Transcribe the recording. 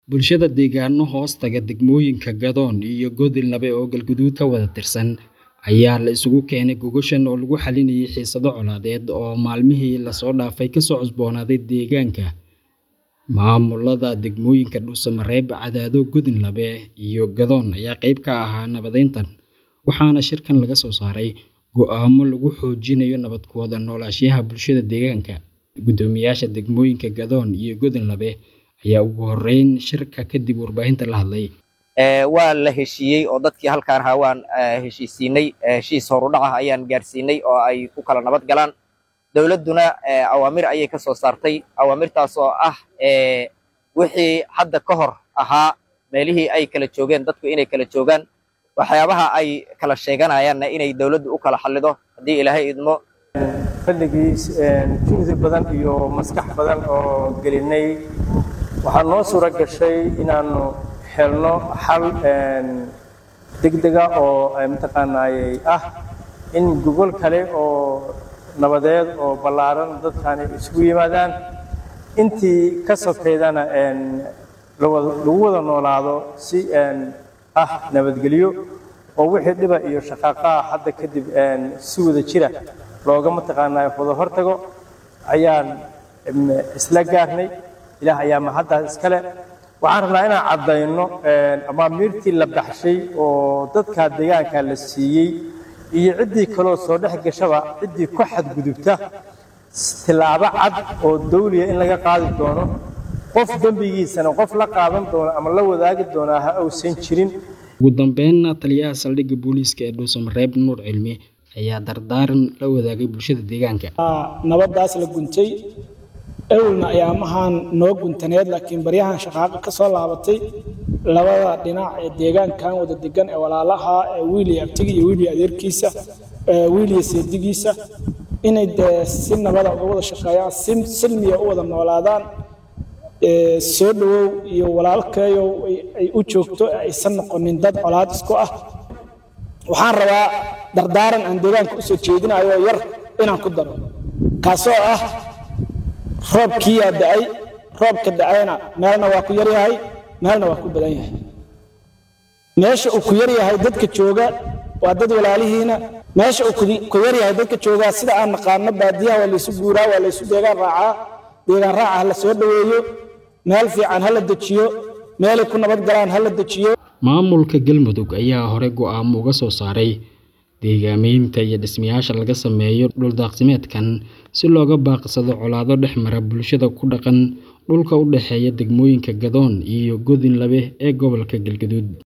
Bulshada deegaano hoostaga degmooyinka Gadoon iyo Godin Labe oo Galgaduud ka wada tirsan ayaa la isugu keenay gogoshan oo lagu xalinayay xiisado colaadeed oo maalmihii la soo dhaafay ka soo cusboonaaday deegaanka. Maamulada degmooyinka Dhuusamareeb, Cadaado, Godin Labe iyo Gadoon ayaa qayb ka ahaa nabadeyntan, waxaana shirkan laga soo saaray go'aamo lagu xoojinayo nabad ku wada noolaanshaha bulshada deegaanka. Guddoomiyaasha degmooyinka Gadoon iyo Godin Labe ayaa ugu horeyn shirka kadib warbaahinta la hadlay. waa la heshiiyey oo dadkii halkaan ahaa waan heshiisiinay, heshiis horudhac ah ayaan gaarsiinay oo ay ku kala nabad galaan. Dawladduna awaamir ayay ka soo saartay, awaamirtaas oo ah wixii hadda ka hor ahaa meelihii ay kala joogeen dadku inay kala joogaan, waxyaabaha ay kala sheeganayaanna inay dawladdu u kala xallido haddii Ilaahay idmo. fadhigiis juhdi badan iyo maskax badan oo gelinay waxaa noo suura gashay inaanu helno xal degdega oo mataqaanaa ah in gobol kale oo nabadeed oo ballaaran dadkani isugu yimaadaan intii ka sokeydana lagu wada noolaado si nabadgelyo oo wixii dhiba iyo shaqaaqa hadda kadib si wada jira looga mataqaanaa wada hortago ayaan isla gaarnay. ilaah ayaa mahaddaas iskale. waxaan rabnaa inaan caddayno amaamiirtii la baxshay oo dadka deegaanka la siiyey iyo ciddii kaloo soo dhex gashaba ciddii ku xadgudubta tilaabo cad oo dawliya in laga qaadi doono, qof dembigiisana qof la qaadan doono ama la wadaagi doonaa ha uusan jirin. Ugu dambeynna taliyaha saldhigga booliiska ee Dhuusamareeb Nuur Cilmi ayaa dardaaran la wadaagay bulshada deegaanka. nabadaas la guntay awlna ayaamahan noo guntaneed, laakiin baryahan shaqaaqa ka soo laabatay labada dhinac ee deegaankan wada degan ee walaalaha wiil iyo abtiga iyo wiil iyo adeerkiisa, wiil iyo seedigiisa inay si nabada uga wada shaqeeyaan, si silmiya u wada noolaadaan. soo dhawow iyo walaalkeeyo ay u joogto aysan noqonin dad colaad isku ah. waxaan rabaa dardaaran aan deegaanka u soo jeedinayo yar inaan ku daro, kaasoo ah roobkii yaa da'ay, roobka da'ayna meelna waa ku yar yahay meelna waa ku badan yahay. meesha uu ku yar yahay dadka jooga waa dad walaalihiina, meesha uu ku yar yahay dadka jooga sida aan naqaano baadiyaha waa laysu guuraa, waa laysu deegaan raacaa. deegaan raaca ha la soo dhaweeyo, meel fiican ha la dejiyo, meelay ku nabad galaan ha la dejiyo. Maamulka Galmudug ayaa hore go'aamo uga soo saaray deegaamaynta iyo dhismayaasha laga sameeyo dhul daaqsimeedkan si looga baaqsado colaado dhex mara bulshada ku dhaqan dhulka u dhexeeya degmooyinka Gadoon iyo Godin Labe ee gobolka Galgaduud.